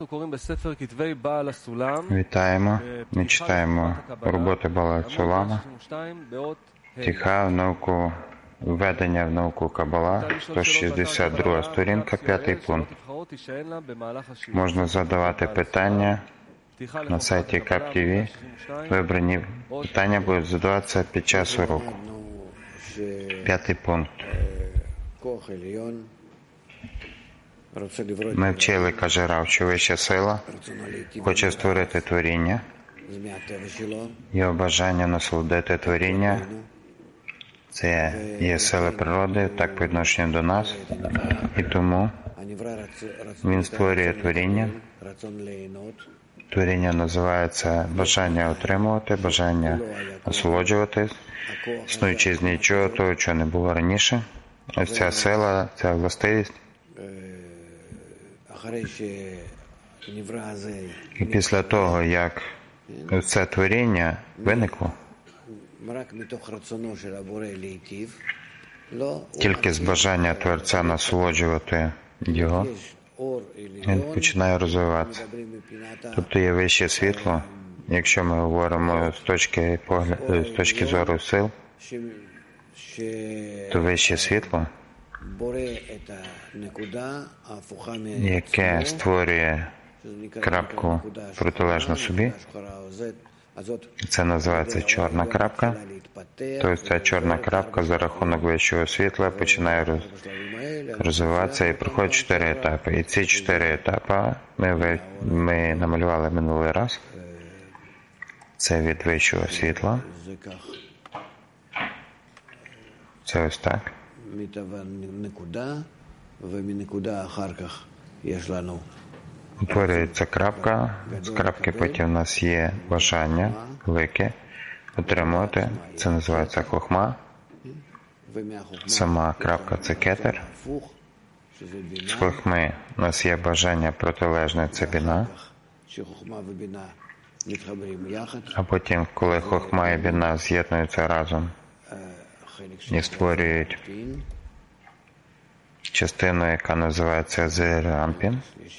Вітаємо. Ми читаємо роботи Баала Цулама, Тиха в науку, введення в науку Кабала, 162 сторінка, 5 пункт. Можна задавати питання на сайті КАП-ТВ. Вибрані питання будуть задаватися під час уроку. 5 пункт. Ми вчили, каже Рав, що вища сила хоче створити творіння, його бажання насолодити творіння. Це є сила природи, так по відношенню до нас, і тому він створює творіння. Творіння називається бажання отримувати, бажання насолоджуватись, існуючи з нічого того, чого не було раніше. Ось ця сила, ця властивість. І після того, як це творіння виникло, тільки з бажання Творця насолоджувати його, він починає розвиватися. Тобто є вище світло, якщо ми говоримо з точки зору сил, то вище світло, яке створює крапку протилежну собі, це називається чорна крапка. Тобто ця чорна крапка за рахунок вищого світла починає розвиватися і проходить 4 етапи. І ці 4 етапи ми намалювали минулий раз. Це від вищого світла. Це ось так. Утворюється крапка, з крапки потім у нас є бажання велике отримувати, це називається хохма. Сама крапка – це кетер. З хохми у нас є бажання протилежне – це біна. А потім, коли хохма і біна з'єднуються разом і створюють частину, яка називається Зерампін,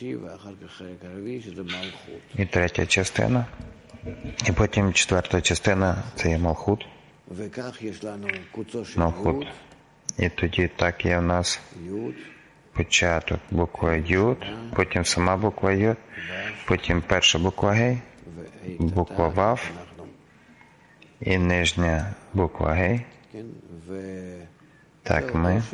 і третя частина, і потім 4-та частина – це є Малхут. Малхут. І тоді так є в нас початок буква Юд, потім сама буква Юд, потім перша буква Гей, буква Вав і нижня буква Гей. Так ми.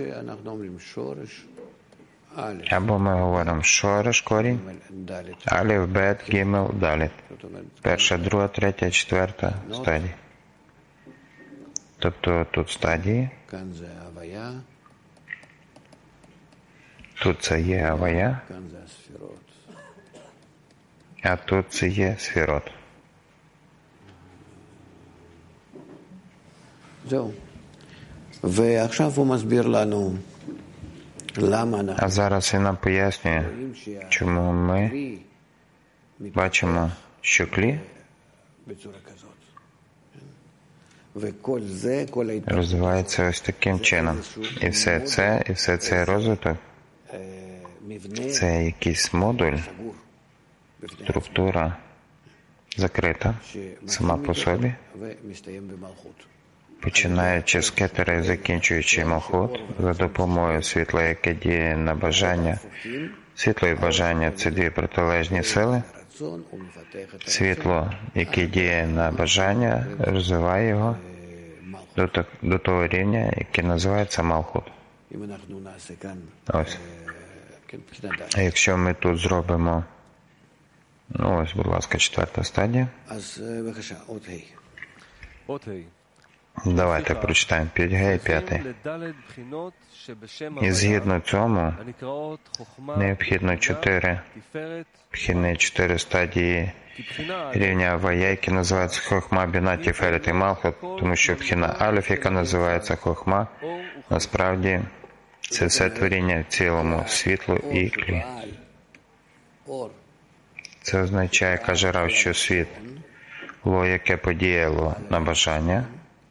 Або ми говоримо шореш, корінь, алів, бет, гімел, даліт. Перша, друга, третя, четверта стадії. Тобто тут стадії. Тут це є авая, а тут це є сферот. А зараз він нам пояснює, чому ми бачимо, що клі розвивається ось таким чином. І все це розвиток, це якийсь модуль, структура закрита сама по собі, починаючи з кетера і закінчуючи Малхут, за допомогою світла, яке діє на бажання. Світло і бажання – це дві протилежні сили. Світло, яке діє на бажання, розвиває його до того рівня, який називається Малхут. Ось. А якщо ми тут зробимо, ось, будь ласка, 4-та стадія. Давайте прочитаємо 5Г і 5. І згідно цьому необхідно 4 стадії рівня авая, які називаються хохма, біна, тіферет і малхут, тому що пхіна алеф, яка називається хохма, насправді це все творіння в цілому, світло і клі. Це означає, каже Рав, що світло, яке подіяло на бажання,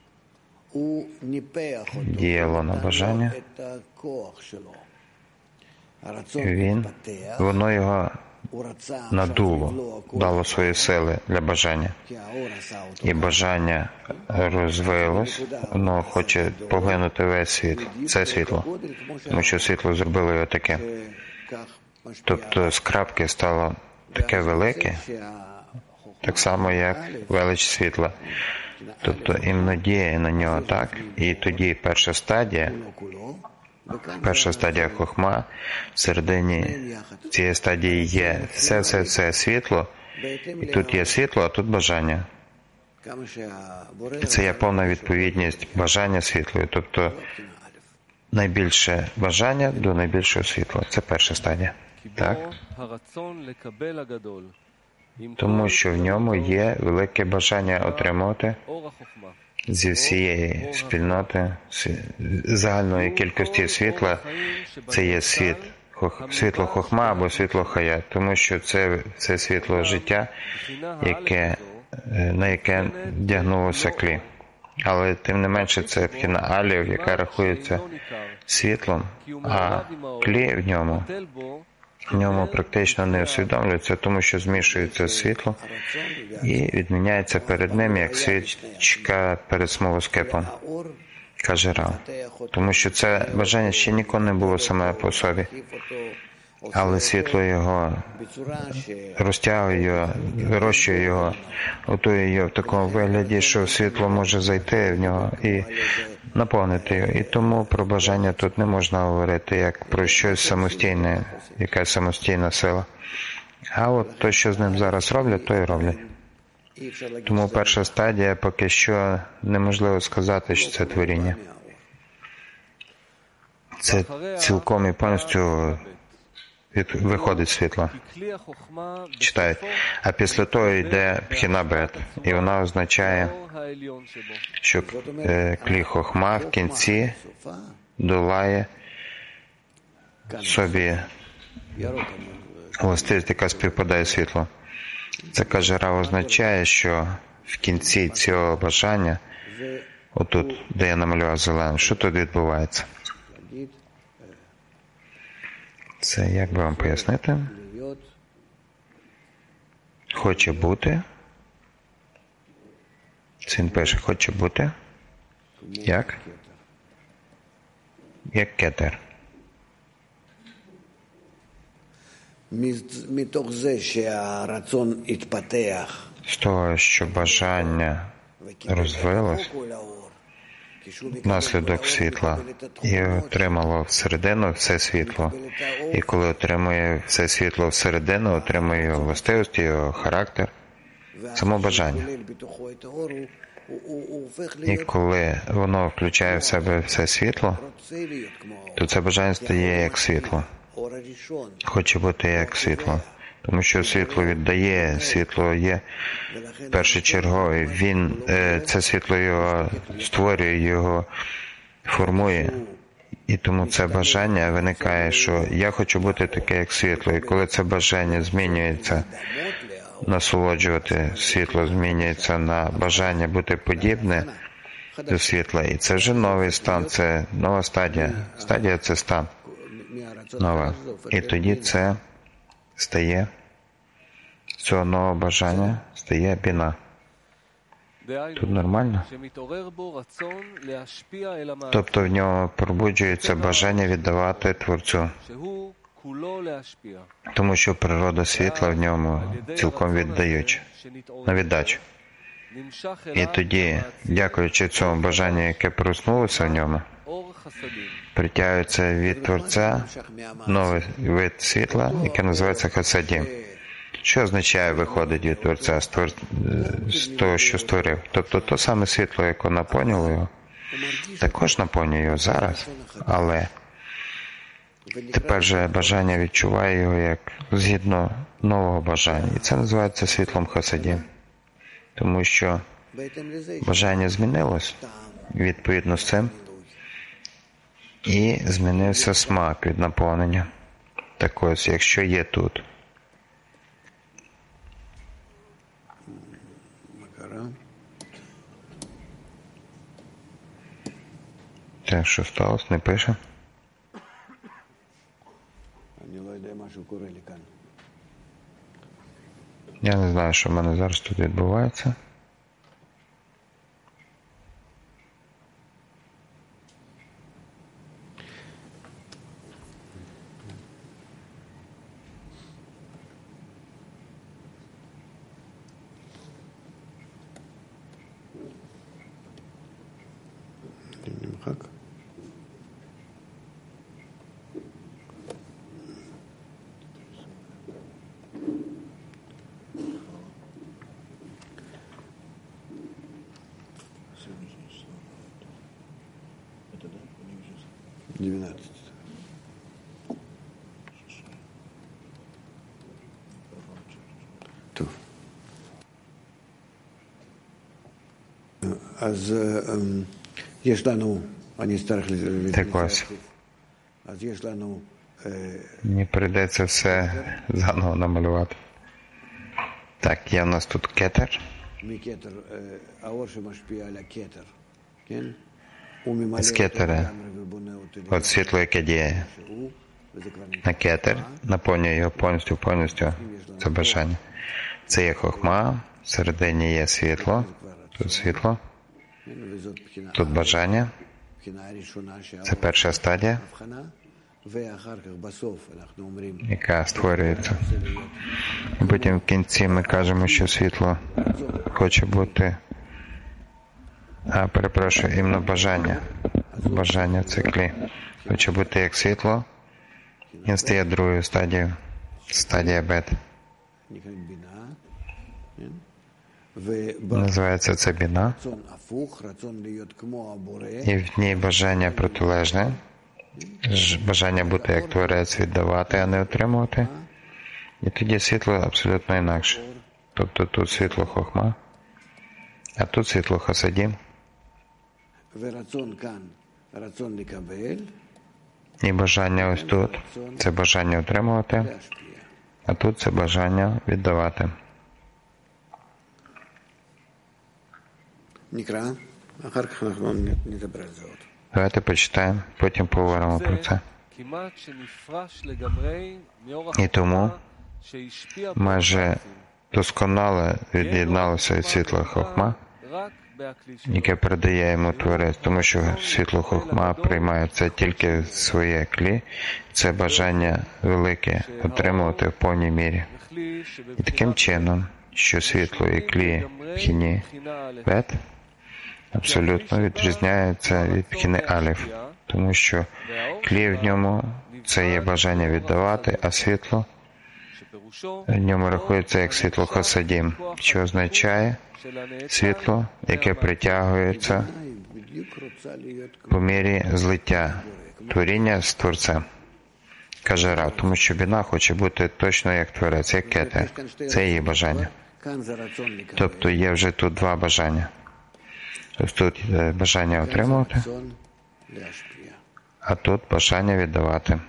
діяло на бажання, воно його надуло, дало свої сили для бажання. І бажання розвилось, воно хоче поглинути весь світ, це світло, тому що світло зробило його таке. Тобто з крапки стало таке велике, так само, як велич світла. Тобто іменно діє на нього так, і тоді перша стадія хохма, всередині цієї стадії є все світло, і тут є світло, а тут бажання. Це є повна відповідність бажання світлою, тобто найбільше бажання до найбільшого світла. Це перша стадія. Так? Тому що в ньому є велике бажання отримувати зі всієї спільноти, загальної кількості світла, це є світло хохма або світло хая, тому що це світло життя, на яке вдягнулося клі. Але тим не менше це пхіна алів, яка рахується світлом, а клі в ньому практично не усвідомлюється, тому що змішується світло і відміняється перед ним, як свічка перед смолоскипом, каже Рав. Тому що це бажання ще ніколи не було саме по собі, але світло його розтягує його, вирощує його, готує його в такому вигляді, що світло може зайти в нього і наповнити його. І тому про бажання тут не можна говорити як про щось самостійне, якась самостійна сила. А от то, що з ним зараз роблять, то і роблять. Тому перша стадія поки що неможливо сказати, що це творіння. Це цілком і повністю виходить світло. Читають. А після того йде пхіна бет. І вона означає, що клі хохма в кінці долає собі властивість, яка співпадає з світлом. Це, каже Рав, означає, що в кінці цього бажання, отут, де я намалював зеленим, що тут відбувається? Це, як би вам пояснити? Хоче бути. Це він пише, хоче бути. Як? Як кетер. З того, що бажання розвилось, наслідок світла, і отримало всередину все світло. І коли отримує все світло всередину, отримує його властивості, його характер, само бажання. І коли воно включає в себе все світло, то це бажання стає як світло. Хоче бути як світло. Тому що світло віддає, світло є першочергове. Це світло його створює, його формує. І тому це бажання виникає, що я хочу бути таке, як світло. І коли це бажання змінюється, насолоджувати світло змінюється на бажання бути подібне до світла. І це вже новий стан, це нова стадія. Стадія – це стан. Нова. І тоді це стає, з цього нового бажання стає біна. Тут нормально? Тобто в ньому пробуджується бажання віддавати Творцю. Тому що природа світла в ньому цілком віддаюча, на віддачу. І тоді, дякуючи цьому бажанню, яке проснулося в ньому, притягується від Творця новий вид світла, який називається хасадім. Що означає виходить від Творця з того, що створив? Тобто то саме світло, яке наповнило його, також наповнює його зараз, але тепер же бажання відчуває його як згідно нового бажання. І це називається світлом хасадім. Тому що бажання змінилось відповідно з цим, і змінився смак від наповнення. Так ось, якщо є тут. Те, що сталося, не пише. Я не знаю, що в мене зараз тут відбувається. טוב. אז יש לנו, אני אצטרך להוסיף, אז יש לנו... Мені прийдеться все заново намалювати. Так, є в нас тут кетер. З кетера, от світло, яке діє на кетер, наповнює його повністю, це бажання. Це є хохма, всередині є світло, тут бажання, це перша стадія, яка створюється. І потім в кінці ми кажемо, що світло хоче бути, іменно бажання. Бажання в циклі. Хоче бути як світло, він стає другою стадією, стадія бет. Називається це біна. І в ній бажання протилежне. Бажання бути як творець, віддавати, а не отримувати. І тоді світло абсолютно інакше. Тобто тут світло хохма, а тут світло хасадім. І бажання ось тут – це бажання отримувати, а тут це бажання віддавати. Давайте почитаємо, потім поговоримо про це. І тому майже досконало від'єдналося від світла хохма, яке передає йому творець, тому що світло хохма приймає це тільки своє клі, це бажання велике отримувати в повній мірі. І таким чином, що світло і клі пхіні бет абсолютно відрізняється від пхіни аліф, тому що клі в ньому це є бажання віддавати, а світло в ньому рахується як світло хасадім, що означає світло, яке притягується по мірі злиття творіння з Творцем. Каже Рав, тому що біна хоче бути точно як творець, як кетер. Це її бажання. Тобто є вже тут два бажання. Ось тут бажання отримувати, а тут бажання віддавати.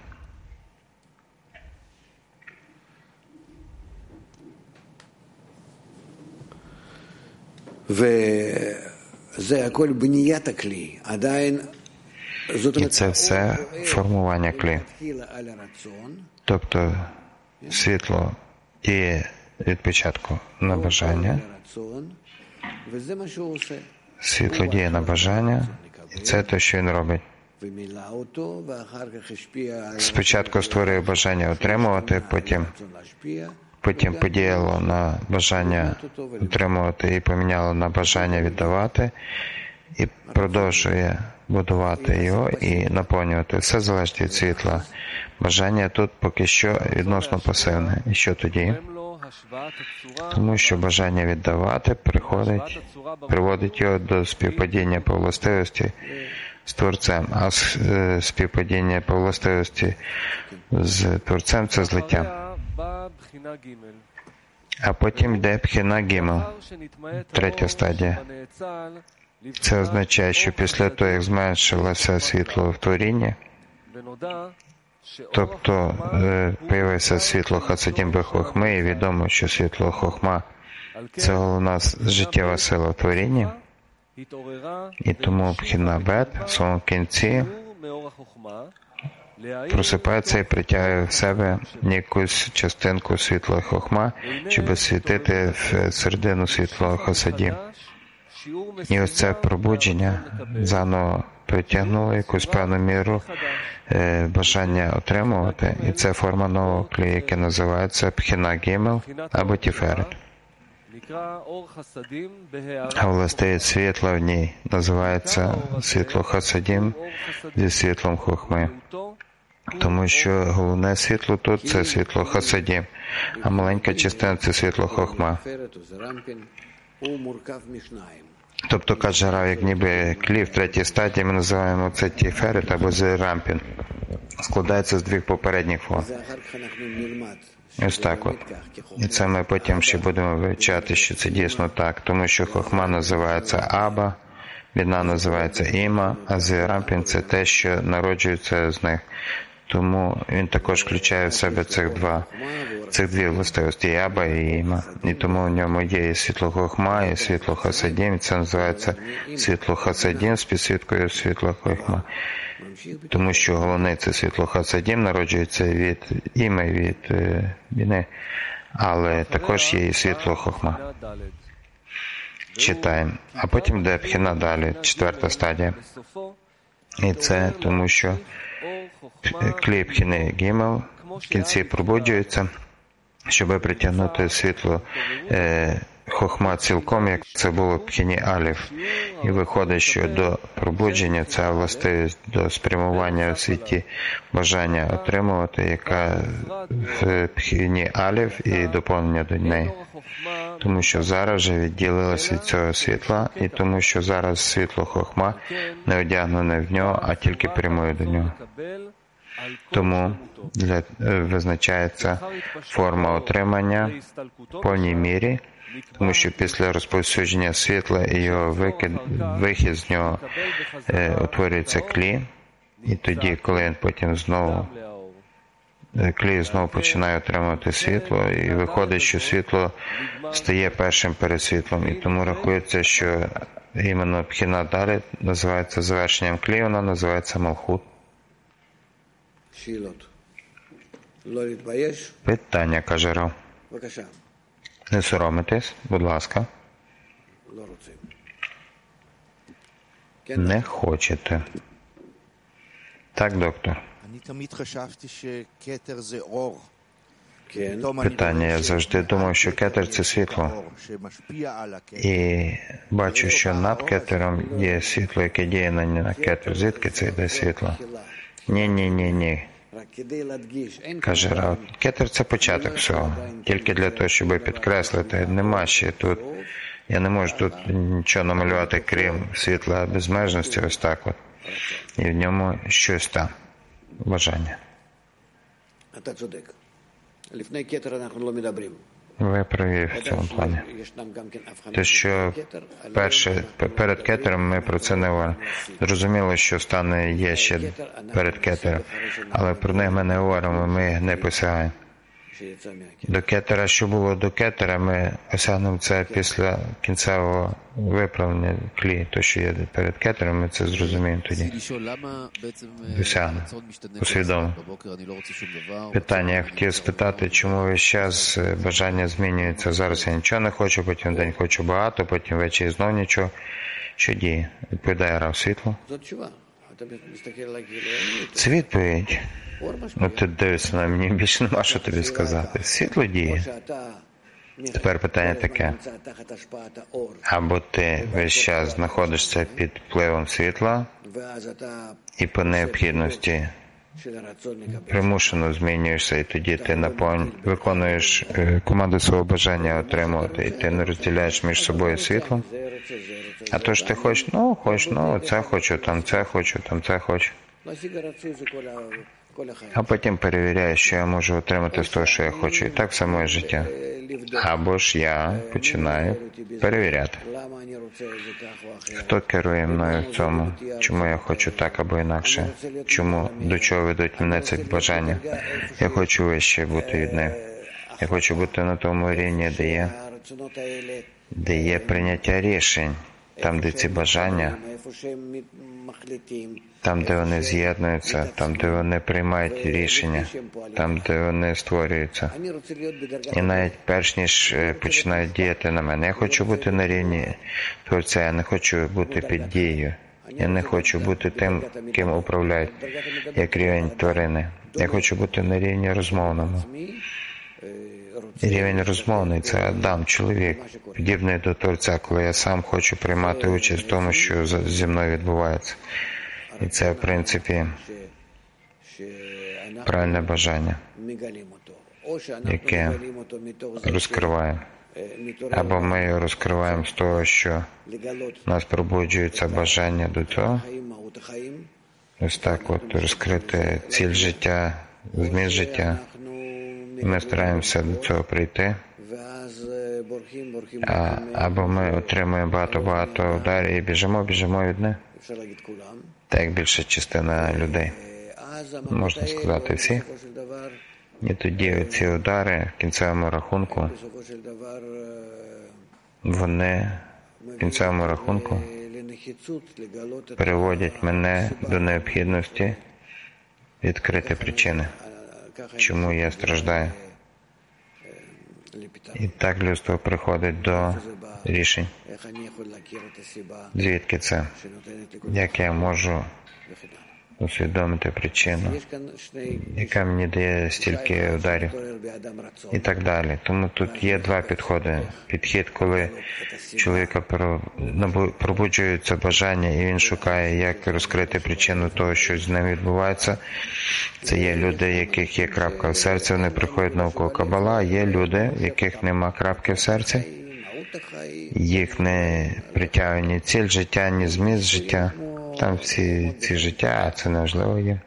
І це все формування клі. Тобто світло діє від початку на бажання, світло діє на бажання, і це те, що він робить. Спочатку створює бажання отримувати, потім подіяло на бажання отримувати і поміняло на бажання віддавати, і продовжує будувати його і наповнювати. Все залежить від світла. Бажання тут поки що відносно пасивне. І що тоді? Тому що бажання віддавати приводить його до співпадіння по властивості з Творцем, а співпадіння по властивості з Творцем – це злиття. А потім йде пхіна гімел, третя стадія. Це означає, що після того, як зменшилося світло в творінні, тобто появився світло хасадім бе-хохми, і відомо, що світло хохма – це головна життєва сила в творінні, і тому пхіна бет в своєму кінці просипається і притягує в себе якусь частинку світлого хохма, щоб світити в середину світлого хасаді. І ось це пробудження заново притягнуло якусь певну міру бажання отримувати, і це форма нового клею, яке називається Пхіна Гімел або Тіферет. А властивість світла в ній називається світло хасадім зі світлом хохми. Тому що головне світло тут – це світло хасадім, а маленька частина – це світло хохма. Тобто, каже Рав, як ніби клей в третій стадії, ми називаємо це Тіферет або Зерампін. Складається з двох попередніх форм. Ось так от. І це ми потім ще будемо вивчати, що це дійсно так. Тому що хохма називається Аба, Біна називається Іма, а Зерампін – це те, що народжується з них. Тому він також включає в себе цих дві властивості, і Аба, і Іма. І тому в ньому є і світло хохма, і світло хасадім. І це називається світло хасадім з підсвіткою світла хохма. Тому що головне це світло хасадім народжується від Іми, від Біни, але також є і світло хохма. Читаємо. А потім йде Пхіна далі, четверта стадія. І це тому, що клей Пхіни Гімел в кінці пробуджується, щоб притягнути світло хохма цілком, як це було в Пхіні Аліф. І виходить, що до пробудження ця властивість до спрямування у світі бажання отримувати, яка в Пхіні Аліф і доповнення до неї. Тому що зараз вже відділилося від цього світла, і тому що зараз світло хохма не одягнене в нього, а тільки прямує до нього. Тому визначається форма отримання в повній мірі, тому що після розповсюдження світла і його вихід з нього утворюється клей, і тоді, коли він потім клей знову починає отримувати світло, і виходить, що світло стає першим перед світлом, і тому рахується, що іменно Пхіна далі називається завершенням клею, вона називається Малхут. Питання, каже Рав. Не соромитесь, будь ласка. Не хочете. Так, доктор? Питання. Я завжди думав, що кетер – це світло. І бачу, що над кетером є світло, яке діє на кетер. Звідки це йде світло? Ні. Каже Рав, кетер – це початок всього. Тільки для того, щоб підкреслити. Нема ще тут. Я не можу тут нічого намалювати, крім світла безмежності, ось так от. І в ньому щось там. Бажання. Ви праві в цьому плані. Те, що перед кетером ми про це не говоримо. Зрозуміло, що стани є ще перед кетером, але про них ми не говоримо, ми не посягаємо. До кетера, що було до кетера, ми осягнемо це після кінцевого виправлення клею. То, що є перед кетером, ми це зрозуміємо тоді. Досягнемо. Усвідомимо. Питання. Я хотів спитати, чому весь час бажання змінюється. Зараз я нічого не хочу, потім день хочу багато, потім ввечері знов нічого. Що діє? Відповідає Рав, світло? Це відповідь. Ну, ти дивишся на мені, більше нема що тобі сказати. Світло діє. Тепер питання таке. Або ти весь час знаходишся під впливом світла і по необхідності примушено змінюєшся, і тоді ти виконуєш команду свого бажання отримувати, і ти не розділяєш між собою світлом. А то ж ти хочеш, це хочу, там це хочу, там це хочу. А потім перевіряєш, що я можу отримати з того, що я хочу. І так все моє життя. Або ж я починаю перевіряти. Хто керує мною в цьому? Чому я хочу так або інакше? Чому? До чого ведуть мене ці бажання? Я хочу вище бути від них. Я хочу бути на тому рівні, де є прийняття рішень. там, де ці бажання, там, де вони з'єднуються, там, де вони приймають рішення, там, де вони створюються. І навіть перш ніж починають діяти на мене, я хочу бути на рівні Творця, я не хочу бути під дією. Я не хочу бути тим, ким управляють, як рівень тварини. Я хочу бути на рівні розмовному. Рівень розмовний – це Адам, чоловік, подібний до Творця, коли я сам хочу приймати участь в тому, що зі мною відбувається. І це, в принципі, правильне бажання, яке розкриваємо. Або ми його розкриваємо з того, що в нас пробуджується бажання до цього. Ось так от розкрити ціль життя, зміст життя. І ми стараємося до цього прийти. Або ми отримуємо багато-багато ударів і біжимо від них. Так як більша частина людей. Можна сказати всі. І тоді ці удари в кінцевому рахунку, вони в кінцевому рахунку переводять мене до необхідності відкрити причини, чому я страждаю. І так людство приходить до рішень. Звідки це? Як я можу усвідомити причину, яка мені дає стільки ударів і так далі. Тому тут є два підходи. Підхід, коли чоловіка пробуджується бажання і він шукає, як розкрити причину того, що з ним відбувається. Це є люди, яких є крапка в серці, вони приходять навколо Кабала. Є люди, в яких нема крапки в серці. Їх не притягує ні ціль життя, ні зміст життя. Там всі ці життя, це неважливо є.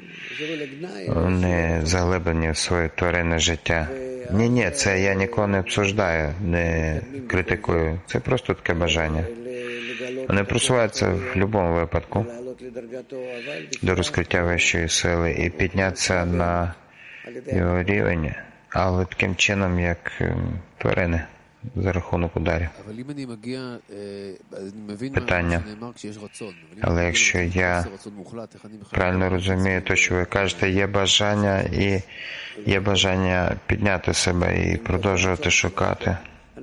Вони заглиблені в своє тваринне життя. Ні, це я нікого не обсуждаю, не критикую. Це просто таке бажання. Вони просуваються в будь-якому випадку до розкриття вищої сили і піднятися на його рівень, але таким чином, як тварини, за рахунок ударів. Питання. Але якщо я правильно розумію, то що ви кажете, є бажання і є бажання підняти себе і продовжувати шукати.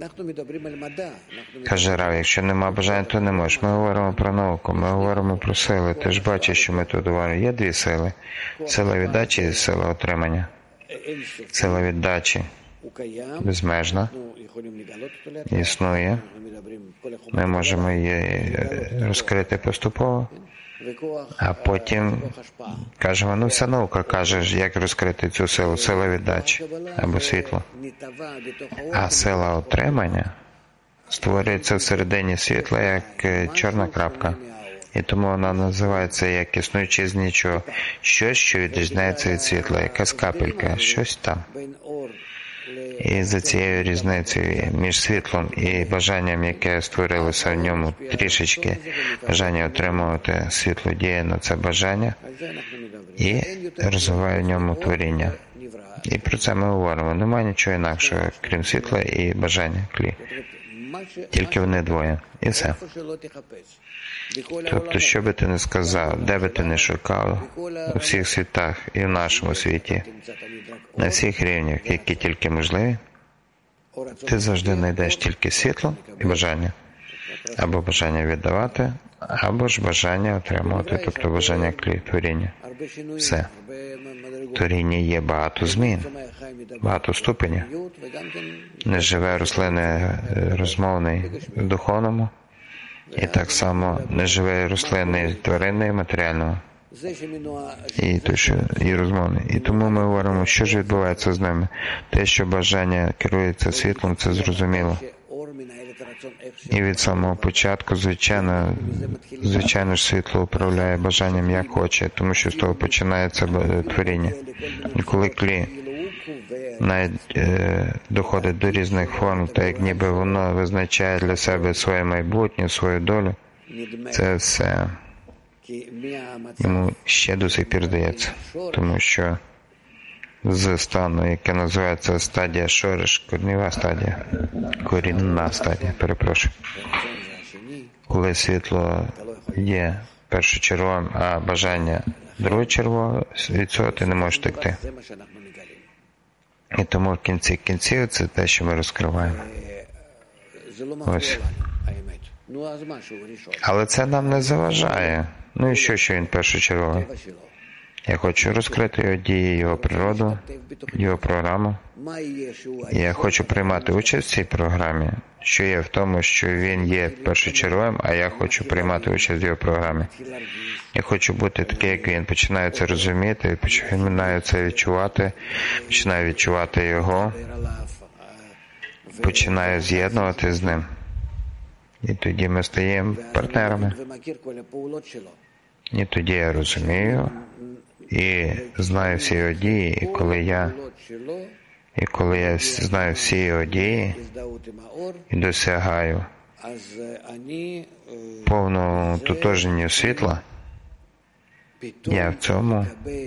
Каже Рав, якщо нема бажання, то не можеш. Ми говоримо про науку, ми говоримо про сили. Ти ж бачиш, що ми тут говоримо. Є дві сили. Сила віддачі і сила отримання. Сила віддачі безмежна, існує. Ми можемо її розкрити поступово, а потім кажемо, вся наука каже, як розкрити цю силу, сила віддачі або світло. А сила отримання створюється всередині світла, як чорна крапка. І тому вона називається як існуючи з нічого. Щось, що відрізняється від світла, якась капелька, щось там. І за цією різницею між світлом і бажанням, яке створилося в ньому трішечки, бажання отримувати світло діє на це бажання і розвиває в ньому творіння. І про це ми говоримо. Немає нічого інакшого, крім світла і бажання, клі. Тільки вони двоє. І все. Тобто, що би ти не сказав, де би ти не шукав, у всіх світах і в нашому світі, на всіх рівнях, які тільки можливі, ти завжди знайдеш тільки світло і бажання. Або бажання віддавати, або ж бажання отримувати, тобто бажання творіння. Все. Творіння є багато змін, багато ступенів. Неживе рослини розмовний в духовному, і так само неживе рослини тваринне і матеріального. І розмовне. І тому ми говоримо, що ж відбувається з ними. Те, що бажання керується світлом, це зрозуміло. І від самого початку, звичайно ж світло управляє бажанням як хоче, тому що з того починається творіння. І коли клі навіть доходить до різних форм, так як ніби воно визначає для себе своє майбутнє, свою долю, це все йому ще до сих пір здається, тому що з стану, яке називається стадія шориш, корінна стадія, перепрошую. коли світло є першочерговим, а бажання другочергове, від цього ти не можеш втекти. І тому в кінці кінців це те, що ми розкриваємо. Ось. Але це нам не заважає. Ну і що він першочерговий? Я хочу розкрити його дії, його природу, його програму. Я хочу приймати участь в цій програмі, що є в тому, що він є першочерговим, а я хочу приймати участь в його програмі. Я хочу бути такий, як він. Починаю це розуміти, починаю це відчувати, починаю відчувати його, починаю з'єднувати з ним. І тоді ми стаємо партнерами. І тоді я розумію і знаю всі його дії, і коли я знаю всі його дії і досягаю повного тотожнення світла, я в цьому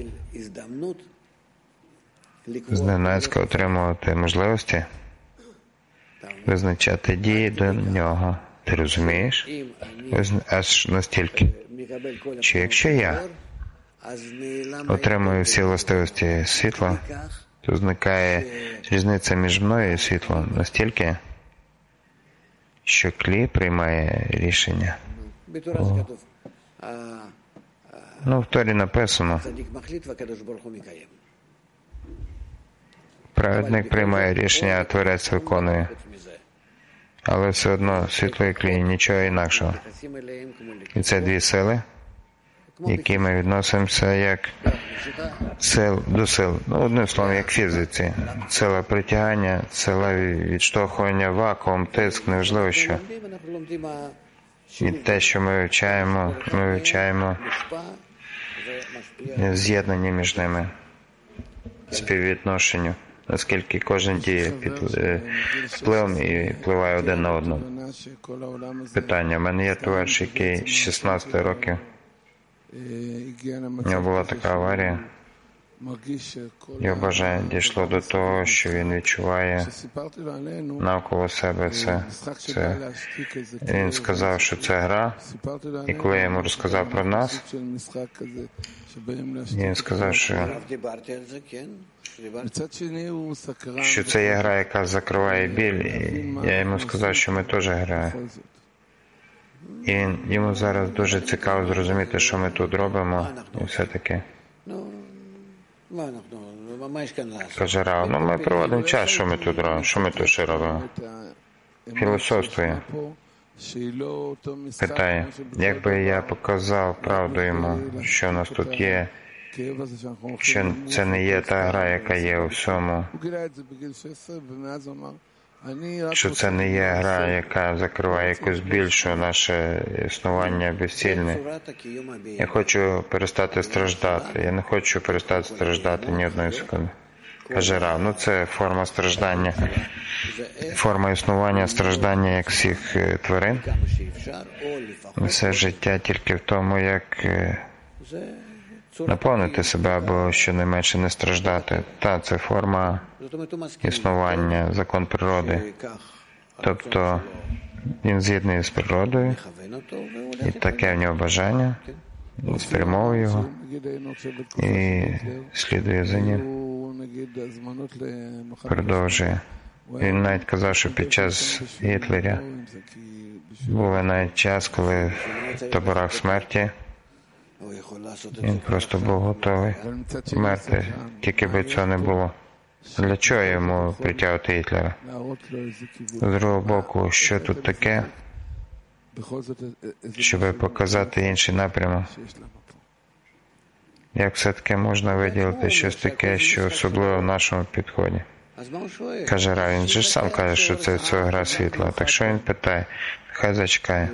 зненацька отримувати можливості визначати дії до нього. Ти розумієш? Аж настільки. Чи якщо я отримую всі властивості світла, то зникає різниця між мною і світлом настільки, що клі приймає рішення. В Торі написано, праведник приймає рішення, а Творець виконує. Але все одно світло і клі, нічого інакшого. І це дві сили, які ми відносимося як до сил. Одним словом, як в фізиці. Сила притягання, сила відштовхування, вакуум, тиск, неважливо що. І те, що ми вивчаємо з'єднання між ними, співвідношенню. Наскільки кожен діє під впливом і впливає один на одного. Питання. У мене є товариш, який з 16 років. У нього була така аварія. Його бажання дійшло до того, що він відчуває навколо себе це. Він сказав, що це гра. І коли я йому розказав про нас, він сказав, що це є гра, яка закриває біль. І я йому сказав, що ми теж граємо. І йому зараз дуже цікаво зрозуміти, що ми тут робимо. І все таке. Каже Рав, ми проводимо час, що ми тут робимо, що ми тут ще робимо. Філософствує. Питає, якби я показав правду йому, що у нас тут є, що це не є та гра, яка є у всьому, що це не є гра, яка закриває якусь більшу наше існування безцільне. Я хочу перестати страждати. Я не хочу перестати страждати ні одної секунди. Каже Рав, це форма страждання, форма існування страждання, як всіх тварин. Все життя тільки в тому, як наповнити себе або щонайменше не страждати. Це форма існування, закон природи. Тобто він з'єднує з природою, і таке в нього бажання, спрямовує його і слідує за ним, продовжує. Він навіть казав, що під час Гітлера був навіть час, коли в таборах смерті він просто був готовий вмерти, тільки би цього не було. Для чого йому притягувати Гітлера? З другого боку, що тут таке, щоб показати інший напрямок? Як все-таки можна виділити щось таке, що особливо в нашому підході? Каже Рав, він же сам каже, що це всього гра світла. Так що він питає? Хай зачекає.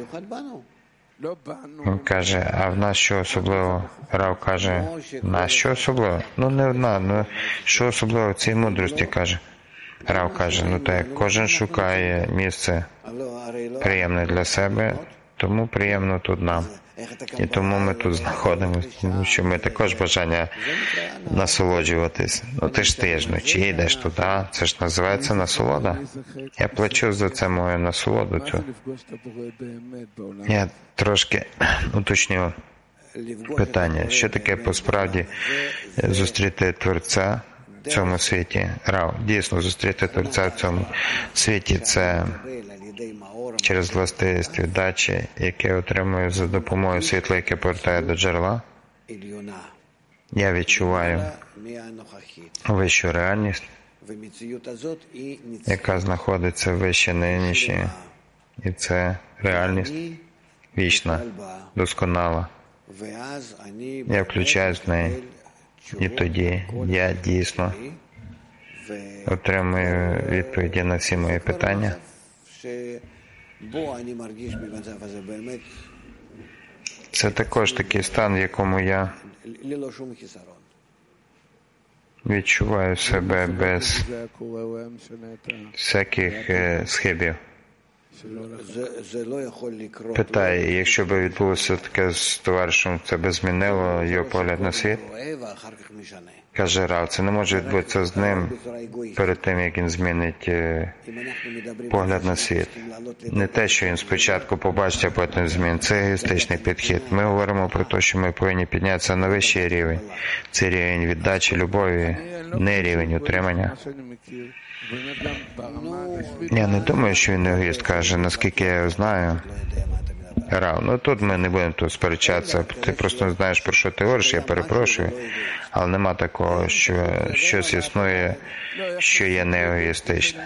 Він каже, а в нас що особливо? Рав каже, в нас що особливо? Не одна, що особливо в цій мудрості, каже. Рав каже, так, кожен шукає місце приємне для себе, тому приємно тут нам. І тому ми тут знаходимося, тому що ми також бажання насолоджуватись. Ну ти ж вночі йдеш туди, це ж називається насолода. Я плачу за це мою насолоду. Я трошки уточню питання. Що таке по-справді зустріти Творця в цьому світі? Рав, дійсно, зустріти Творця в цьому світі – це через властивість віддачі, яке отримую за допомогою світла, яке повертає до джерела. Я відчуваю вищу реальність, яка знаходиться вище нинішньої. І це реальність вічна, досконала. Я включаюсь в неї. І тоді я дійсно отримую відповіді на всі мої питання. Це також такий стан, в якому я відчуваю себе без всяких схибів. Питає, якщо б відбулося таке з товаришем, це б змінило його погляд на світ? Каже Рав, це не може відбутися з ним перед тим, як він змінить погляд на світ. Не те, що він спочатку побачить, а потім змінить. Це егоїстичний підхід. Ми говоримо про те, що ми повинні піднятися на вищий рівень. Це рівень віддачі, любові, не рівень утримання. Я не думаю, що він егоїст, каже, наскільки я його знаю. Рав, ну тут ми не будемо тут сперечатися. Ти просто не знаєш, про що ти говориш, я перепрошую. Але нема такого, що щось існує, що є не егоїстичне.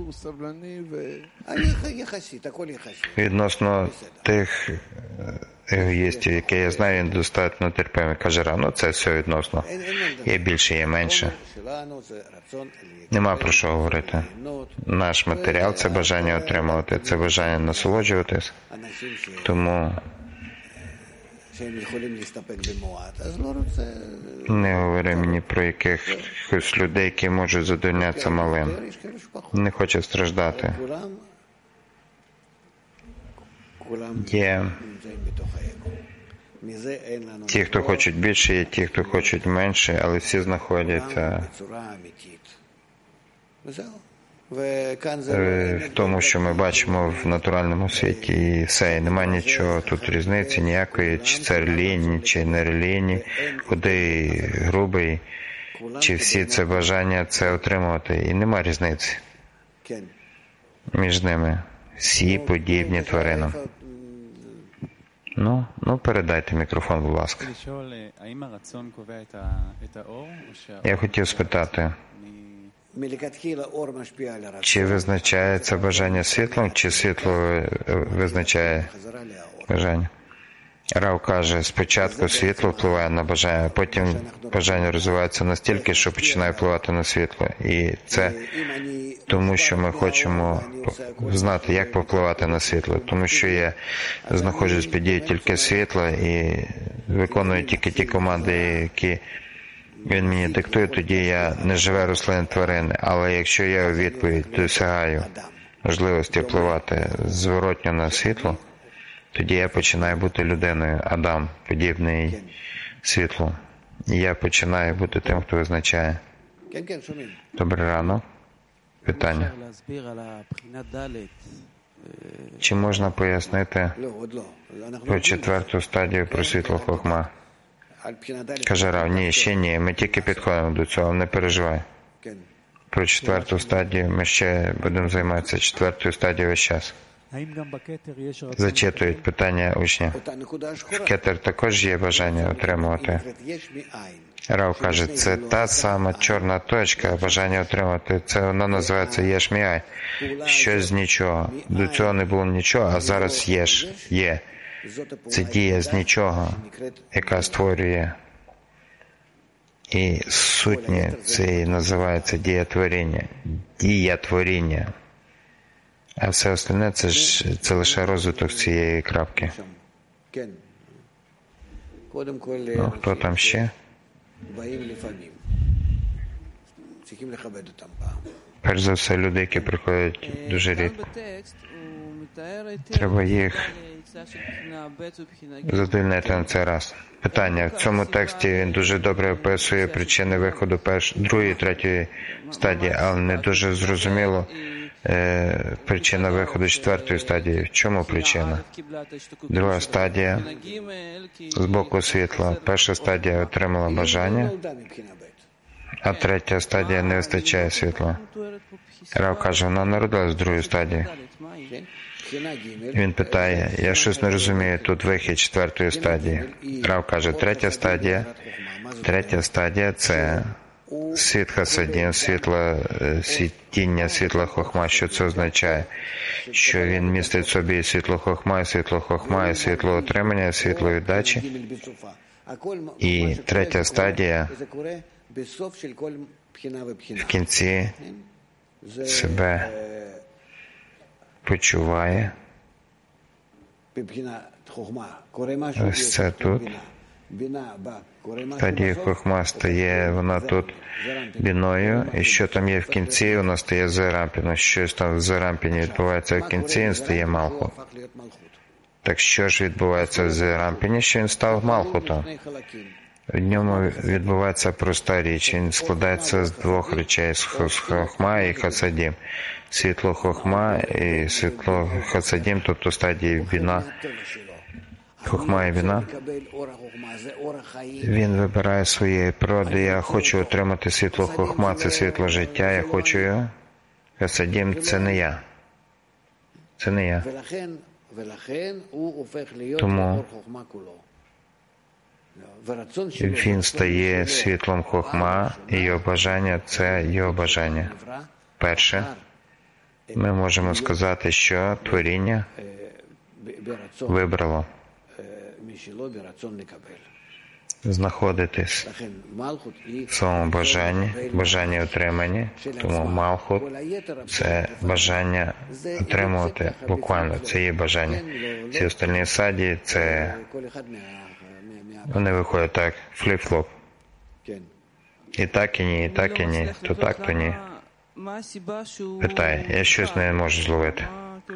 Відносно тих егоїстів, які я знаю, він достатньо терпимий. Каже Рав, ну це все відносно. Є більше, є менше. Нема про що говорити. Наш матеріал – це бажання отримувати, це бажання насолоджуватись. Тому не говори мені про якихось людей, які можуть задовольнятися малим. Не хоче страждати. Є ті, хто хочуть більше, є ті, хто хочуть менше, але всі знаходяться в тому, що ми бачимо в натуральному світі, і все, і немає нічого тут різниці ніякої, чи це релігійні, чи не релігійні, худий, грубий, чи всі це бажання це отримувати, і немає різниці між ними. Всі подібні тваринам. Ну, передайте мікрофон, будь ласка. Я хотів спитати, чи визначається бажання світлом, чи світло визначає бажання? Рав каже, спочатку світло впливає на бажання, а потім бажання розвивається настільки, що починає впливати на світло. І це тому, що ми хочемо знати, як повпливати на світло. Тому що я знаходжусь під дією тільки світла і виконую тільки ті команди, які він мені диктує, тоді я не живе рослин тварини. Але якщо я у відповідь досягаю можливості впливати зворотньо на світло, тоді я починаю бути людиною, Адам, подібний світлу. І я починаю бути тим, хто визначає. Добрий ранок. Питання. Чи можна пояснити про четверту стадію про світло хохма? Каже Рав, ні, ще ні, ми тільки підходимо до цього, не переживай. Про четверту стадію ми ще будемо займатися четвертою стадією весь час. Зачитують питання учня. В кетер також є бажання отримувати. Рав каже, це та сама чорна точка, бажання отримати. Це вона називається єш міай. Щось з нічого. До цього не було нічого, а зараз єш, є. Це дія з нічого, яка створює. І сутнє це і називається дієтворіння. Дієтворіння. А все остальне це лише розвиток цієї крапки. Ну, хто там ще? Перш за все, люди, які приходять дуже рідко. Треба їх задовольнити на цей раз. Питання. В цьому тексті він дуже добре описує причини виходу другої і третьої стадії, але не дуже зрозуміло причина виходу четвертої стадії. В чому причина? Друга стадія з боку світла. Перша стадія отримала бажання, а третя стадія не вистачає світла. Рав каже, вона народилась з другої стадії. Він питає, я щось не розумію, тут вихід четвертої стадії. Рав каже, третя стадія – це світ хасадін, світіння, світла хохма. Що це означає? Що він містить в собі світло хохма, і світло отримання, світло віддачі. І третя стадія в кінці себе почуває. Ось це тут. Стадія хохма стає, вона тут біною, і що там є в кінці, вона стає зерампіном. Щось там в зерампіні відбувається в кінці, він стає малхут. Так що ж відбувається в зерампіні, що він став малхутом? В ньому відбувається проста річ. Він складається з двох речей – з хохма і хасадім. Світло хохма і світло хасадім, тобто стадії біна. Хохма і біна. Він вибирає своєї природи. Я хочу отримати світло хохма, це світло життя, я хочу його. Хасадім – це не я. Це не я. Тому він стає світлом хохма, і його бажання – це його бажання. Перше, ми можемо сказати, що творіння вибрало знаходитись в своєму бажанні отримання, тому малхут – це бажання отримувати, буквально, це є бажання. Всі остальні стадії – це вони виходять так, фліп-флоп. І так, і ні, і так, і ні, то так, то ні. Питає, я щось не можу зловити.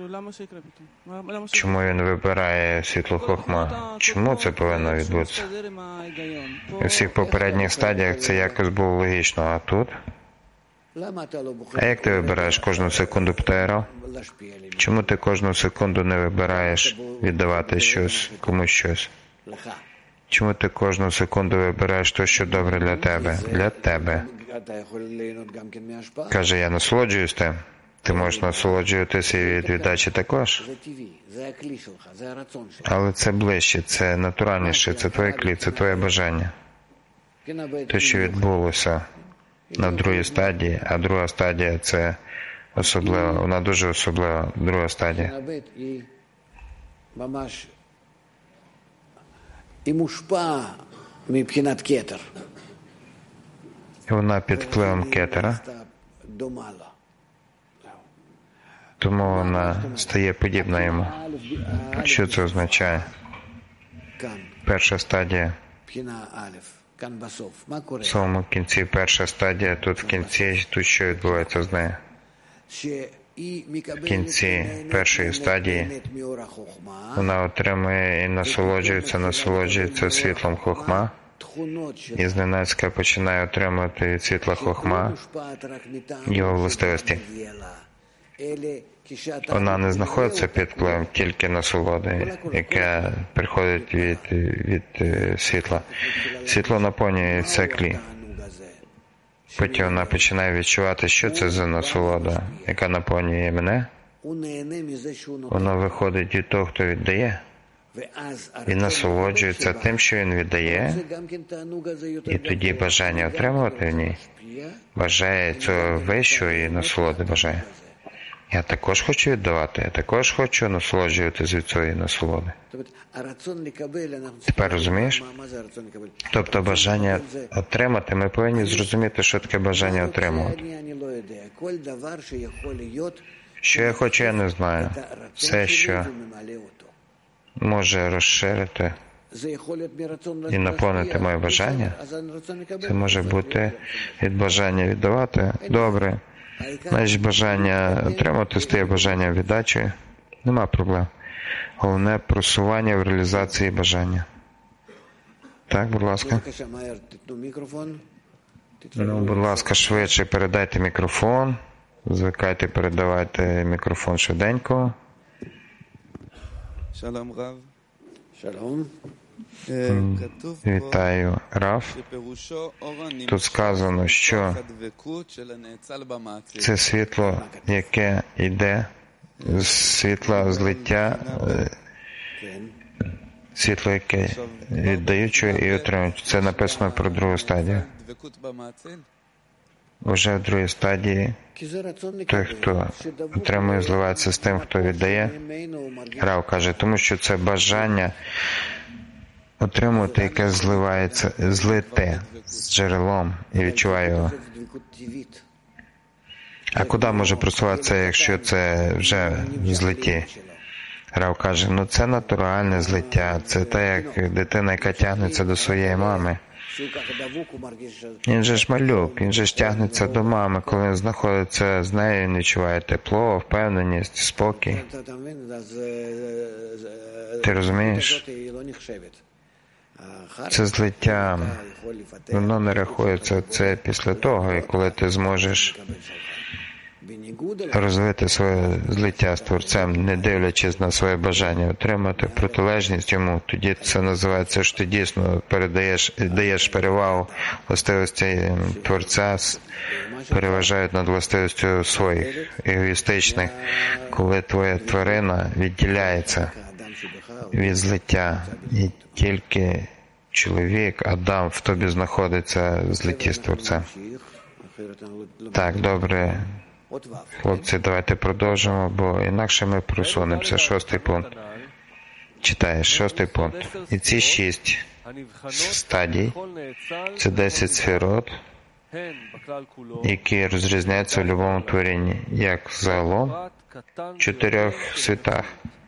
Чому він вибирає світло хохма? Чому це повинно відбутися? У всіх попередніх стадіях це якось було логічно, а тут? А як ти вибираєш кожну секунду, питає Рав? Чому ти кожну секунду не вибираєш віддавати щось, комусь щось? Чому ти кожну секунду вибираєш те, що добре для тебе? Для тебе. Каже, я насолоджуюсь тим. Ти можеш насолоджуватися від віддачі також. Але це ближче, це натуральніше, це твоє клі, це твоє бажання. Те, що відбулося на другій стадії, а друга стадія – це особлива, вона дуже особлива, друга стадія. І вона під впливом кетера, тому вона стає подібна йому. Що це означає? Перша стадія. В самому кінці перша стадія, тут в кінці, тут що відбувається з нею? В кінці першої стадії вона отримує і насолоджується світлом хохма, і зненацька починає отримувати від світла хохма його властивості. Вона не знаходиться під впливом тільки насолоди, яке приходить від світла. Світло наповнює все клі. Потім вона починає відчувати, що це за насолода, яка наповнює мене. Воно виходить від того, хто віддає. Він насолоджується тим, що він віддає, і тоді бажання отримувати в ній бажає цього вищого і насолоди бажає. Я також хочу віддавати, я також хочу насолоджуватися від цієї насолоди. Тепер розумієш? Тобто бажання отримати, ми повинні зрозуміти, що таке бажання отримувати. Що я хочу, я не знаю. Все, що може розширити і наповнити моє бажання, це може бути від бажання віддавати. Добре. Значить, бажання отримати стає бажанням віддачі. Нема проблем. головне просування в реалізації бажання. Так, будь ласка. Ну, будь ласка, швидше передайте мікрофон. Звикайте передавати мікрофон швиденько. Шалом, Рав. Шалом. Вітаю, Рав. Тут сказано, що це світло, яке йде з світла злиття, світло, яке віддаючого і отримуючого. Це написано про другу стадію. Уже в другій стадії той, хто отримує, зливається з тим, хто віддає. Рав каже, тому що це бажання отримувати, яке зливається, злите з джерелом і відчуває його. А куди може просуватися, якщо це вже в злитті? Рав каже, ну це натуральне злиття, це те, як дитина, яка тягнеться до своєї мами. Він же ж малюк, він же ж тягнеться до мами, коли він знаходиться з нею, він відчуває тепло, впевненість, спокій. Ти розумієш? Це злиття, воно не рахується, це після того, і коли ти зможеш розвити своє злиття з Творцем, не дивлячись на своє бажання, отримати протилежність йому, тоді це називається, що ти дійсно даєш перевагу властивості Творця, переважають над властивістю своїх егоїстичних, коли твоя тварина відділяється від злиття, і тільки чоловік, Адам, в тобі знаходиться в злитті з Творцем. Так, добре. Хлопці, давайте продовжимо, бо інакше ми просунемося. 6-й пункт. Читаєш, 6-й пункт. І ці 6 стадій, це 10 сферот, які розрізняються в будь-якому творінні, як загалом в 4 світах,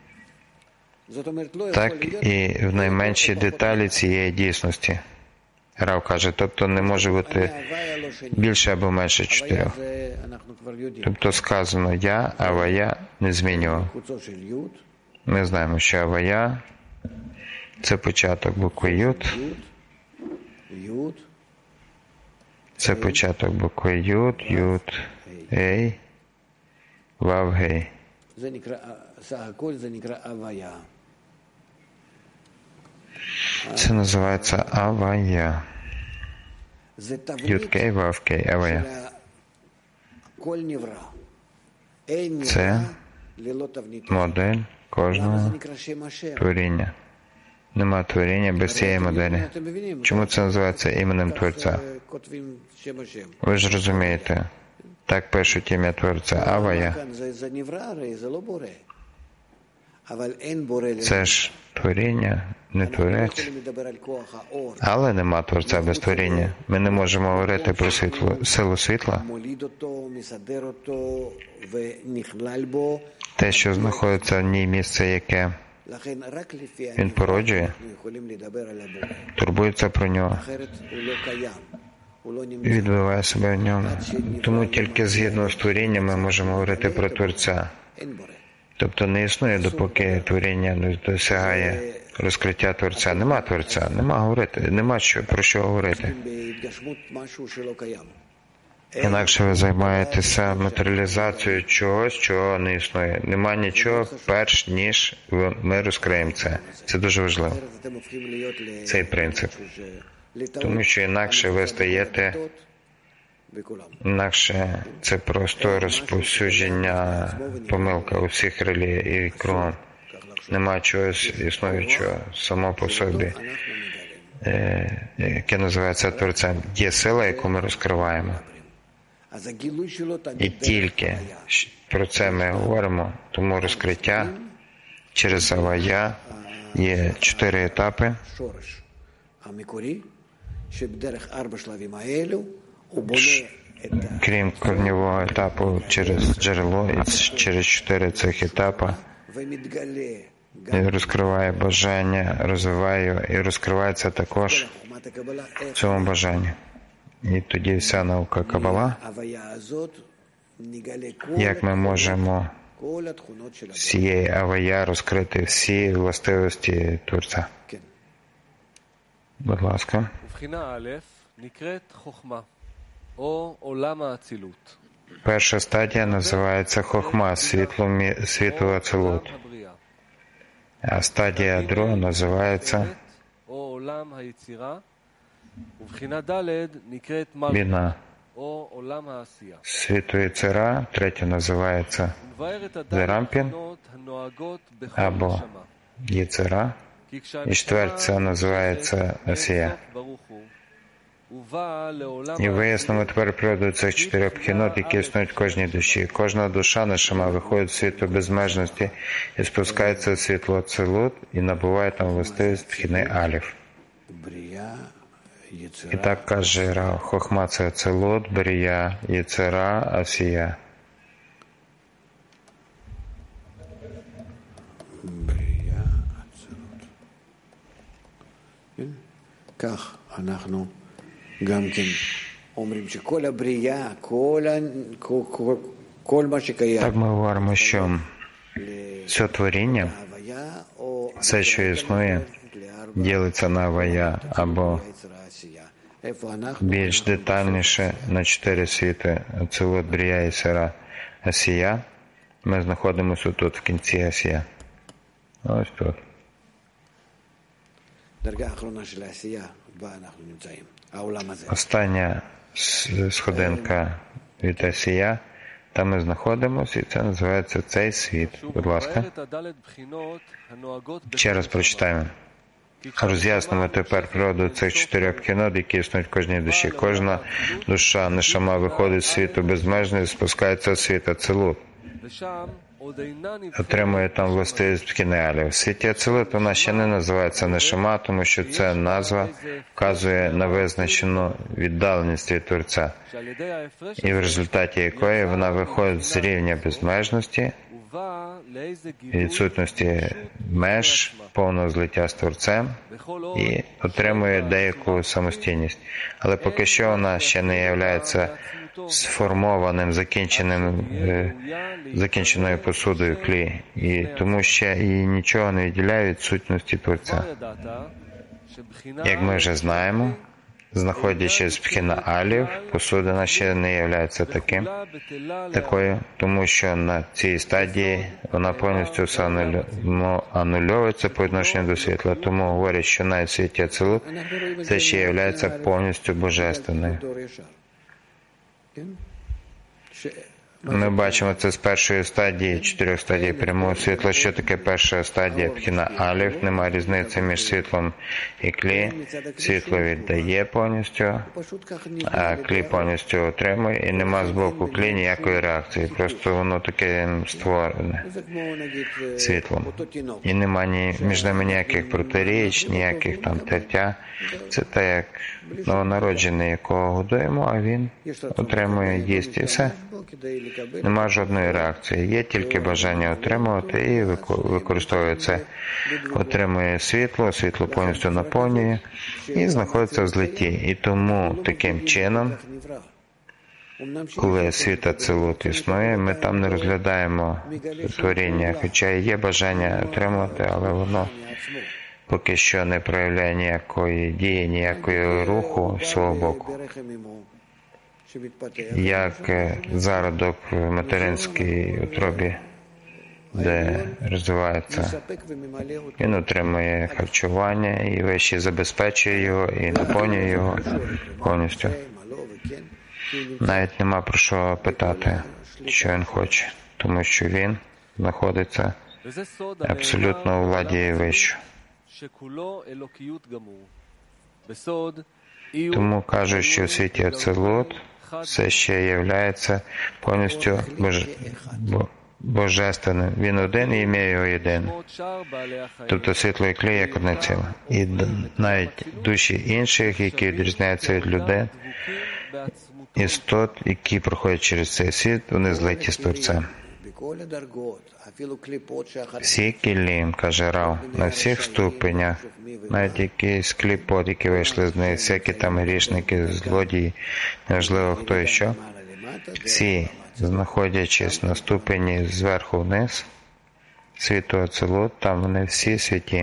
так і в найменшій деталі цієї дійсності. Рав каже, тобто не може бути більше або менше 4. Тобто сказано «я», «авая» не змінював. Ми знаємо, що «авая» – це початок букви «ют». Це початок букви «ют», «ют», «ей», «вав», «гей». Це називається «авая». «Ют-кей», «вав-кей», «авая». Це модель кожного творіння. Нема творіння без цієї моделі. Чому це називається іменем Творця? Ви ж розумієте, так пишуть ім'я Творця «авая». Це ж творіння, не Творець. Але нема Творця без творіння. Ми не можемо говорити про силу світла. Те, що знаходиться в ній місце, яке він породжує, турбується про нього, відбиває себе в ньому. Тому тільки згідно з творінням ми можемо говорити про Творця. Тобто не існує, допоки творіння не досягає розкриття Творця. Нема Творця, нема про що говорити. Інакше ви займаєтеся матеріалізацією чогось, чого не існує. Нема нічого, перш ніж ми розкриємо це. Це дуже важливо, цей принцип. Тому що інакше ви стаєте, інакше це просто розповсюдження, помилка у всіх релігій і кругом. Нема чогось існуючого само по собі, яке називається Творцем. Є сила, яку ми розкриваємо. І тільки про це ми говоримо, тому розкриття через авая є 4 етапи. Крім корневого етапу через джерело, і через 4 цих етапи розкриває бажання, розвиває його, і розкривається також в цьому бажанні. І тоді вся наука Кабала, як ми можемо всієї авая розкрити всі властивості Творця. Будь ласка. Перша стадія називається хохма, світло ацилут. А стадія друга називається біна. Світу Єцера, третя називається Зерампін або Єцера, і четвертя називається Асія. І вияснимо тепер природу цих чотирьох пхінот, які існують в кожній душі. Кожна душа, нешама, виходить в світло безмежності і спускається в світло Ацилут і набуває там властивість пхіни Аліф. І так каже Рав, хохма – це Ацилут, Брія, Єцера, Асія. Брія, Ацилут. כך אנחנו גם כן אומרים שכל הבריאה, כל מה שקיים. Так ми говоримо, що все творіння, все, що існує, ділиться на авая або більш детальніше на 4 світи – Ацилут, Брія, Єцера, Асія. Ми знаходимося тут, в кінці Асія. Ось тут. Остання сходинка від Асія, там ми знаходимося, і це називається цей світ. Будь ласка. Ще раз прочитаємо. Роз'яснимо тепер природу цих 4 пхінот, які існують в кожній душі. Кожна душа, нешама, виходить з світу безмежний, спускається в світ Ацилут. Отримує там властивість пхіни Аліф. В світі Ацилут вона ще не називається нешама, тому що ця назва вказує на визначену віддаленість від Творця, і в результаті якої вона виходить з рівня безмежності, відсутності меж, повного злиття з Творцем і отримує деяку самостійність. Але поки що вона ще не є сформованим, закінченою посудою клі, і тому ще і нічого не відділяє від сутності Творця. Як ми вже знаємо, знаходячись в пхіна Аліф, посудина ще не є такою, тому що на цій стадії вона повністю анульовується по відношенню до світла. Тому говорять, що навіть в світі Ацилут це ще є повністю божественною. Ми бачимо це з першої стадії, 4 стадій прямого світла. Що таке перша стадія пхіна Аліф? Нема різниці між світлом і клі. Світло віддає повністю, а клі повністю отримує, і нема з боку клі ніякої реакції. Просто воно таке створене світлом. І нема між ними ніяких протиріч, ніяких там тертя. Це так, як новонароджений, якого годуємо, а він отримує, їсть і все. Нема жодної реакції. Є тільки бажання отримувати і використовує це. Отримує світло, світло повністю наповнює і знаходиться в злитті. І тому таким чином, коли світ Ацилут існує, ми там не розглядаємо творіння, хоча є бажання отримувати, але воно поки що не проявляє ніякої дії, ніякого руху з свого боку. Як зародок в материнській утробі, де розвивається, він отримує харчування, і вищий забезпечує його, і наповнює його повністю. Навіть нема про що питати, що він хоче, тому що він знаходиться абсолютно у владі вищу. Тому кажуть, що в світі Ацилут все ще є повністю божественним. Він один і ім'я його єдине. Тобто світло і клей як одне ціле. І навіть душі інших, які відрізняються від людей, істот, які проходять через цей світ, вони злиті з Творцем. Всі кілім, каже Рав, на всіх ступенях, навіть якісь кліпот, які вийшли з них, всякі там грішники, злодії, неважливо хто і що, всі знаходячись на ступені зверху вниз, світу Ацилут, там вони всі святі,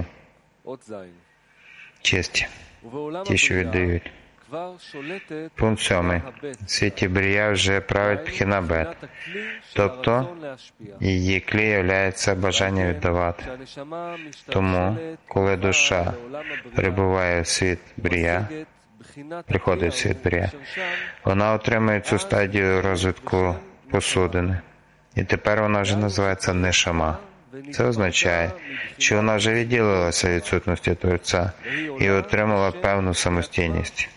чисті, ті, що віддають. Пункт 7. В світі Брія вже править Бхіна Бет, тобто її клі являється бажання віддавати. Тому, коли душа прибуває в світ Брія, приходить в світ Брія, вона отримує цю стадію розвитку посудини. І тепер вона вже називається нешама. Це означає, що вона вже відділилася від сутності Творця і отримала певну самостійність.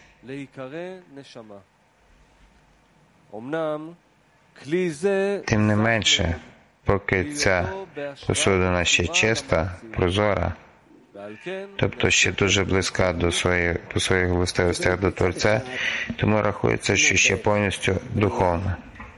Тим не менше, поки ця посудина ще чиста, прозора, тобто ще дуже близька по своїх властивостях до Творця, тому рахується, що ще повністю духовна.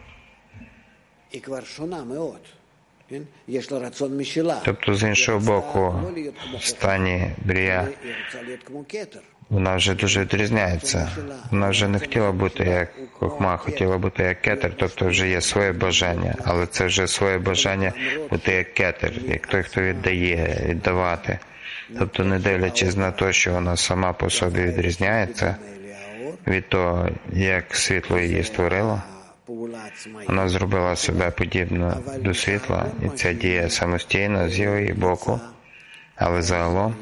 Тобто, з іншого боку, в стані Брія вона вже дуже відрізняється. Вона вже не хотіла бути як Хохма, хотіла бути як кетер, тобто вже є своє бажання, але це вже своє бажання бути як кетер, як той, хто віддає, віддавати. Тобто, не дивлячись на те, що вона сама по собі відрізняється від того, як світло її створило, вона зробила себе подібно до світла, і це діє самостійно з її боку, але загалом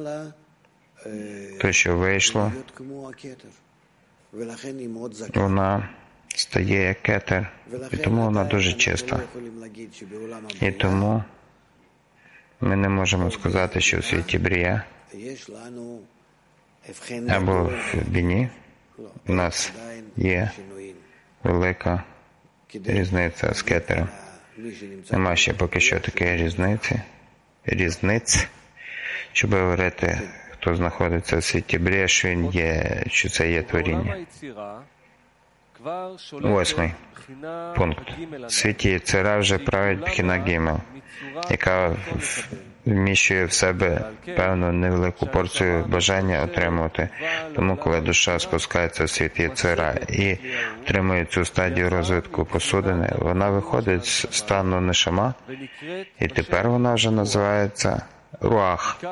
те, що вийшло, вона стає як кетер, і тому вона дуже чиста. І тому ми не можемо сказати, що в світі Брія або в Біні у нас є велика різниця з кетером. Нема ще поки що такої різниць, щоб говорити, хто знаходиться в світі Брія, що це є творіння. 8. пункт. В світі Єцера вже править Бхіна Гімел, яка вміщує в себе певну невелику порцію бажання отримувати. Тому, коли душа спускається в світ Єцера і отримує цю стадію розвитку посудини, вона виходить з стану нешама, і тепер вона вже називається руах.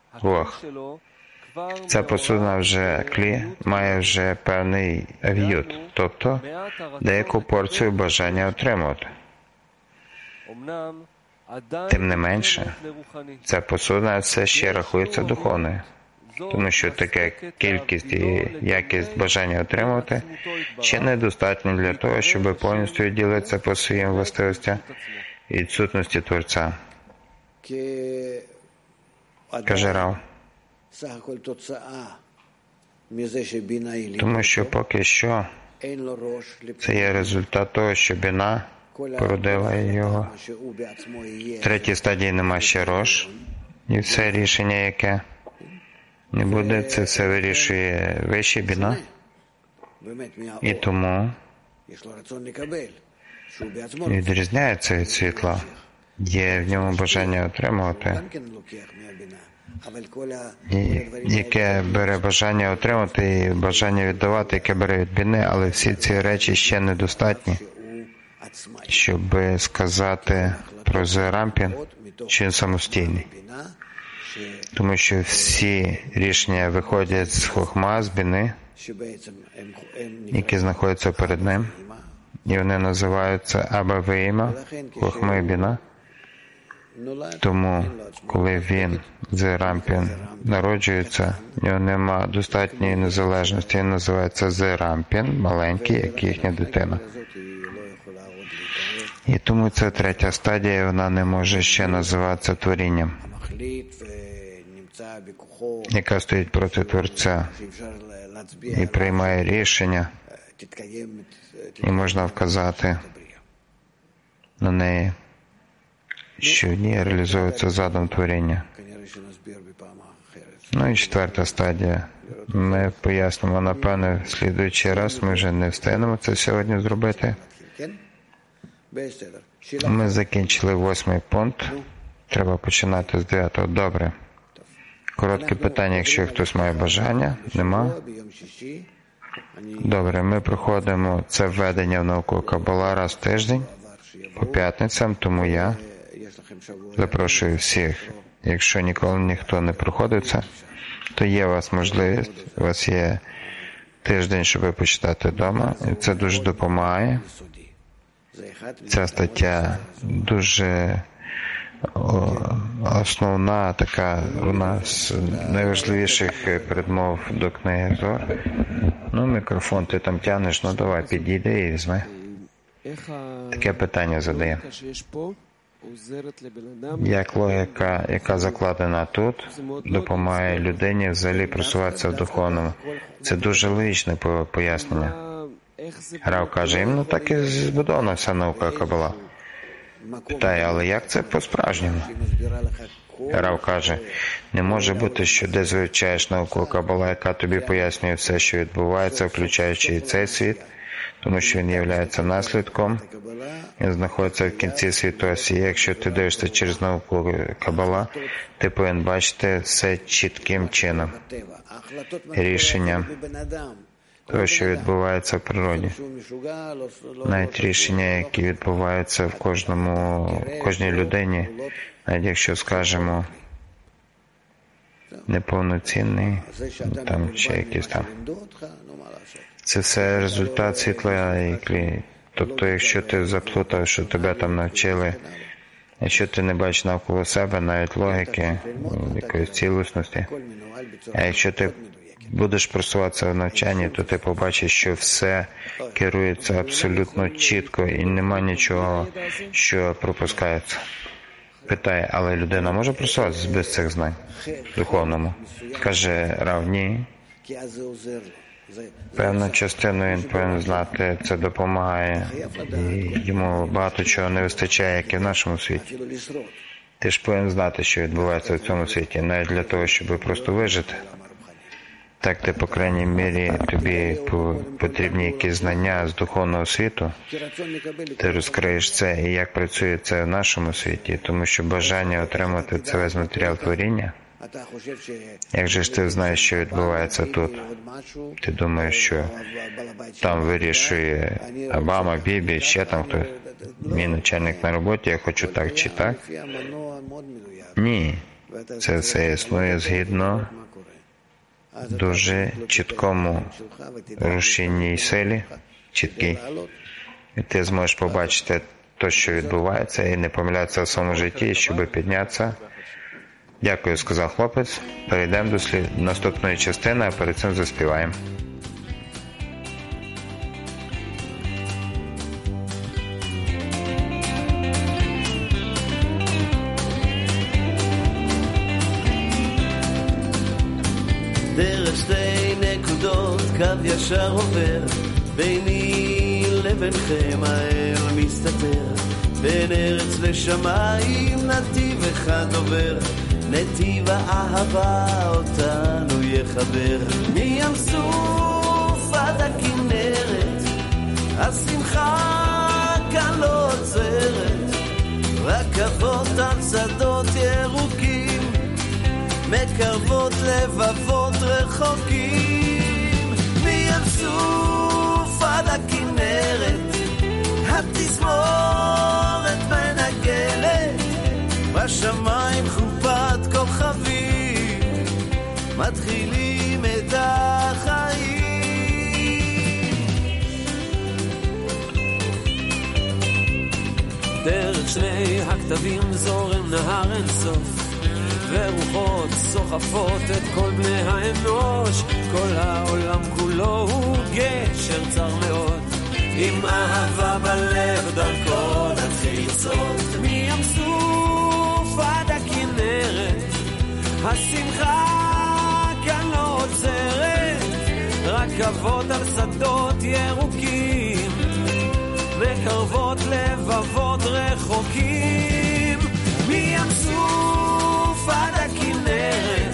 Ця посудина вже клі має вже певний ав'ют, тобто деяку порцію бажання отримувати. Тим не менше, ця посудина все ще рахується духовною, тому що така кількість і якість бажання отримувати ще недостатньо для того, щоб повністю відділитися по своїм властивостям від сутності Творця. Каже Рав. Тому що поки що це є результат того, що Біна породила його. В третій стадії нема ще рош, і все рішення, яке не буде, це все вирішує вища Біна. І тому відрізняється від світла. Є в ньому бажання отримувати, яке бере бажання отримати і бажання віддавати, яке бере від Біни, але всі ці речі ще недостатні, щоб сказати про Зерампін, що він самостійний. Тому що всі рішення виходять з Хохма, з Біни, які знаходяться перед ним, і вони називаються Аба Веїма, Хохма і Біна. Тому, коли він, Зерампін, народжується, в нього нема достатньої незалежності, він називається Зерампін, маленький, як їхня дитина. І тому це третя стадія, вона не може ще називатися творінням, яка стоїть проти Творця і приймає рішення, і можна вказати на неї, що в ній реалізується задум творіння. Ну і четверта стадія. Ми пояснимо, напевне, в слідуючий раз, ми вже не встигнемо це сьогодні зробити. Ми закінчили 8 пункт. Треба починати з 9-го. Добре. Коротке питання, якщо хтось має бажання. Нема? Добре, ми проходимо це введення в науку Кабала раз в тиждень по п'ятницям, тому я запрошую всіх. Якщо ніколи ніхто не проходив це, то є у вас можливість, у вас є тиждень, щоб ви почитати вдома, і це дуже допомагає. Ця стаття дуже основна, така одна з найважливіших передмов до книги Зор. Мікрофон ти там тягнеш, давай, підійди і візьми. Таке питання задає. Як логіка, яка закладена тут, допомагає людині взагалі просуватися в духовному? Це дуже логічне пояснення. Рав каже, так і збудована вся наука Кабала. Питає, але як це по-справжньому? Рав каже, не може бути, що десь вивчаєш науку Кабала, яка тобі пояснює все, що відбувається, включаючи і цей світ, тому що він є наслідком, він знаходиться в кінці світосі. Якщо ти дивишся через науку Кабала, ти повинен бачити все чітким чином. Рішення того, що відбувається в природі. Навіть рішення, які відбуваються в кожній людині, навіть якщо, скажемо, неповноцінний, там чи якийсь там. Це все результат світла і клі. Тобто, якщо ти заплутав, що тебе там навчили, якщо ти не бачиш навколо себе навіть логіки, якоїсь цілісності, а якщо ти будеш просуватися в навчанні, то ти побачиш, що все керується абсолютно чітко і нема нічого, що пропускається. Питає, але людина може просуватися без цих знань духовному? Каже Рав, ні. Певну частину він повинен знати, це допомагає, і йому багато чого не вистачає, як і в нашому світі. Ти ж повинен знати, що відбувається в цьому світі, навіть для того, щоб просто вижити. Так ти, по крайній мірі, тобі потрібні якісь знання з духовного світу. Ти розкриєш це, і як працює це в нашому світі, тому що бажання отримати це весь матеріал творіння. Як же ж ти знаєш, що відбувається тут? Ти думаєш, що там вирішує Обама, Бібі, ще там хтось. Мій начальник на роботі, я хочу так чи так? Ні. Це все існує згідно дуже чіткому рушійній силі, чіткій. І ти зможеш побачити те, що відбувається, і не помилятися в своєму житті, щоб піднятися. Дякую, сказав хлопець. Перейдемо до наступної частини, а перед цим заспіваємо. דרך שתי נקודות קו ישר עובר ביני לבינכם האל מסתתר בין ארץ לשמיים נתיב אחד עובר נתיב האהבה אותנו יחבר מים סוף עד הכנרת השמחה כאן לא עוצרת רכבות על שדות ירוקים מקרבות לבבות רחוקים מים סוף עד הכנרת התזמורת מנגנת בשמיים חופת כוכבים מתחילים את החיים דרך שני הכתבים זורם נהר אינסוף ורוחות סוחפות את כל בני האנוש כל העולם כולו הוא גשר צר מאוד עם אהבה בלב דרכו נתחיל לצעוד מים סוף עד הכנרת השמחה כאן לא עוצרת רכבות על שדות ירוקים מקרבות לבבות רחוקים מים סוף עד הכנרת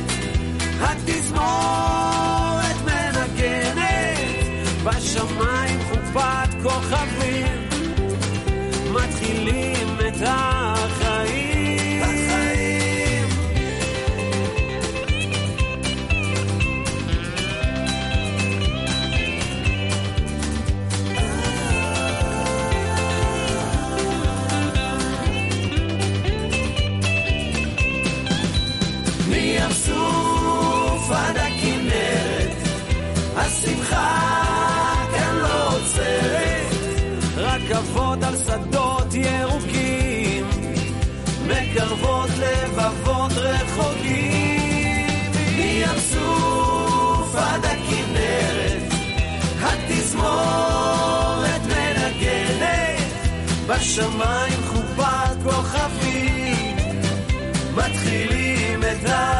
התזמורת מנגנת בשמיים חופת כוכבים מתחילים את החיים החיים מים סוף עד הכנרת, השמחה כאן לא עוצרת, רכבות על שדות ירוקים, מקרבות לבבות רחוקים. מים סוף עד הכנרת, התזמורת מנגנת, בשמיים חופת כוכבים, מתחילים את